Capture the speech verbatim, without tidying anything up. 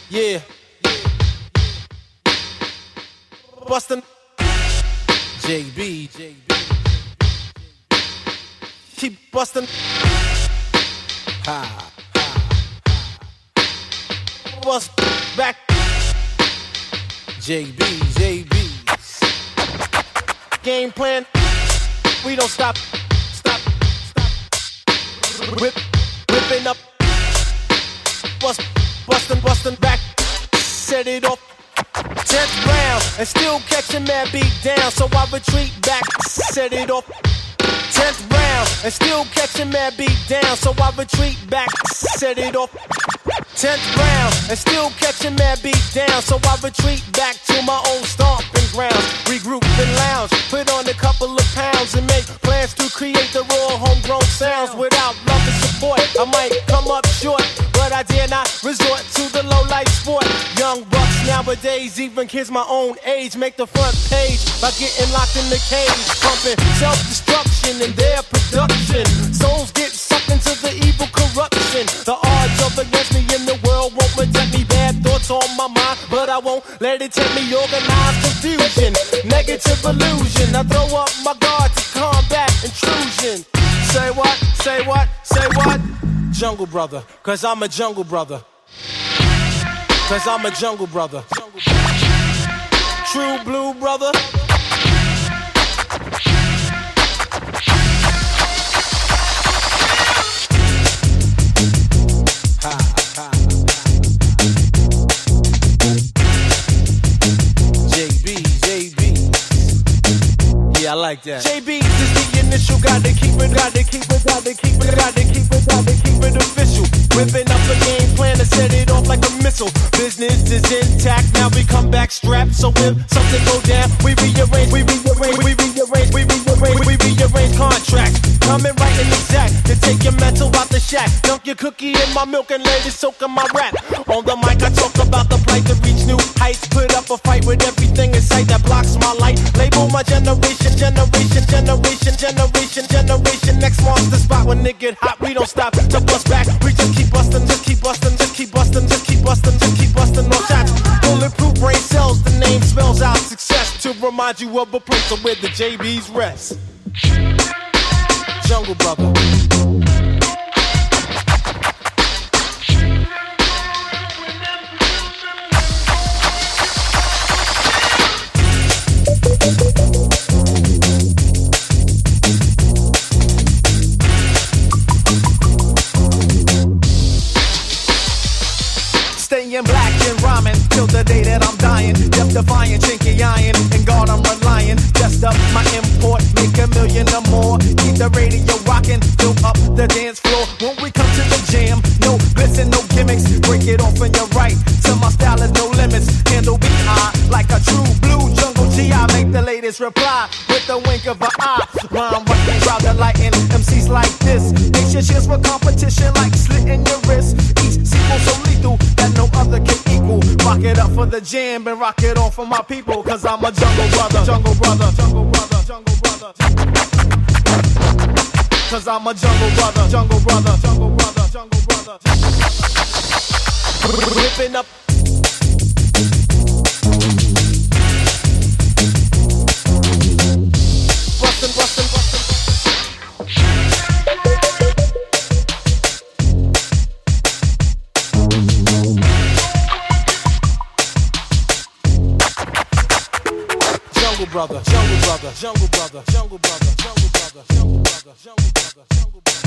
Yeah. Bustin'. J B. Keep bustin'. Ha. Ha. Bust back. J B, J B. Game plan. We don't stop. Stop. Stop. Whip. Whipping up. Bust. Bustin', bustin' back. Set it off. Tenth round. And still catching mad beat down. So I retreat back. Set it off. Tenth round. And still catching mad beat down. So I retreat back. Set it off. Tenth round, and still catching mad beat down. So I retreat back to my old stomping grounds. Regroup and lounge, put on a couple of pounds, and make plans to create the raw homegrown sounds. Without love and support, I might come up short, but I dare not resort to the low life sport. Young bucks nowadays, even kids my own age, make the front page by getting locked in the cage, pumping self-destruction in their production. Souls get sucked into the evil corruption. The odds of against me in the world won't protect me. Bad thoughts on my mind, but I won't let it take me. Organized confusion, negative illusion. I throw up my guard to combat intrusion. Say what? Say what? Say what? Jungle brother, cause I'm a jungle brother. Cause I'm a jungle brother. True blue brother. Ha, ha. J B, J B. Yeah, I like that. J B is the initial, gotta keep it, gotta keep it, gotta keep it, gotta keep it, gotta keep it official. Whipping up a game plan to set it off like a missile. Business is intact, now we come back strapped. So if something go down, we rearrange, we rearrange, we rearrange, we rearrange, we rearrange contracts. Coming right and exact to take your mental out the shack. Dunk your cookie in my milk and let it soak in my rap. On the mic I talk about the plight to reach new heights. Put up a fight with everything in sight that blocks my light. Label my generation, generation, generation, generation, generation. Next monster spot when it get hot, we don't stop to bust back. We just keep bustin', just keep bustin', just keep bustin', just keep bustin', just keep bustin'. No shots. Bulletproof brain cells, the name spells out success. To remind you of a place where the J B's rest. Jungle brother. Staying black and rhyming till the day that I'm dying. Death defying, chinky iron, and God I'm relying. Just up my import, make a million or more. Keep the radio rocking, fill up the dance floor. When we come to the jam, no glitz and no gimmicks. Break it off and you're right, till my style is no limits. Handle B I like a true blue jungle G. I make the latest reply with the wink of an eye. Rhyme right, crowd delighting M Cs like this. Makes your cheers for competition like slitting your wrist. Each sequel so lethal that no other can equal. Rock it up for the jam and rock it on for my people. Cause I'm a jungle brother, jungle brother, jungle brother, jungle brother. Cause I'm a jungle brother, jungle brother, jungle brother, jungle brother. Ripping up. Bustin', bustin', bustin'. Jungle brother, jungle brother, jungle brother, jungle brother, jungle brother, jungle brother, jungle brother, jungle brother.